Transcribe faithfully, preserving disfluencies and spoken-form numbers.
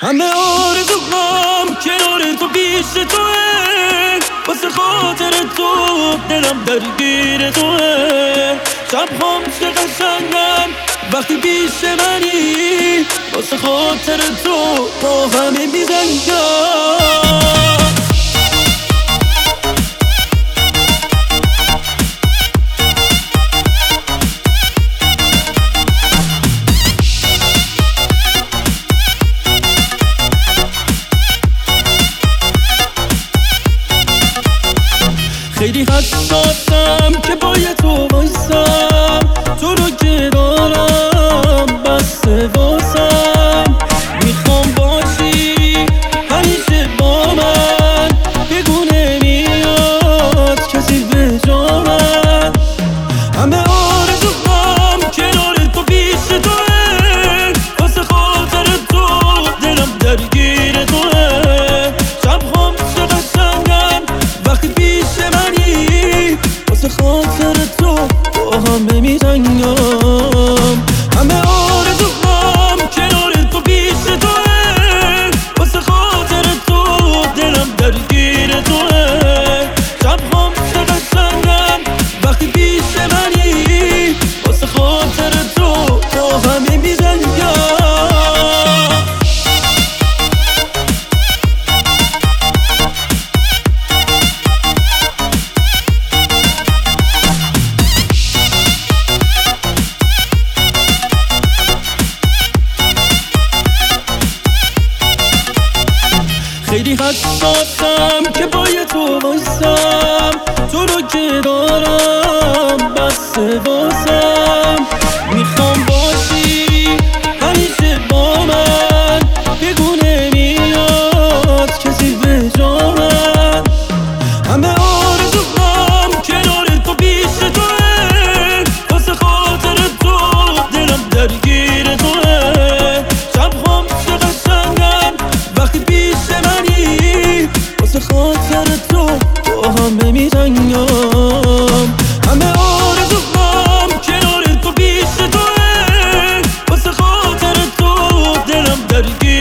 همه آرزوام کنار تو پیش توه، واسه خاطر تو دلم درگیر توه. شب‌هام چه قشنگن وقتی پیش منی، واسه خاطر تو با همه میزنگم. خیلی حساسم که باید تو بایستم، تو رو که دارم بسته واسم. میخوام باشی همیشه با من، بگو نمیاد کسی به جا من. همه آرزوام کنار تو پیش توه، واسه خاطر تو دلم درگیر توه. شب‌هام چه قشنگن وقتی پیش منی، واسه خاطر تو با همه میجنگم. همه آرزوام کنار تو پیش توه، واسه خاطر تو دلم درگیر توه. شب‌هام چه قشنگن وقتی پیش منی، واسه خاطر تو با همه میجنگم. خیلی حساسم که باید تو بایستم، تو رو که دارم بسته واسم. میخوام باشی همیشه با من، بگو نمیاد کسی به جا من. همه آرزوام کنار تو پیش توه، واسه خاطر تو دلم درگیر توه. شب‌هام چه قشنگن وقتی پیش منی، واسه خاطر تو با همه میجنگم. همه آرزوام کنار تو پیش توه، واسه خاطر تو دلم درگیر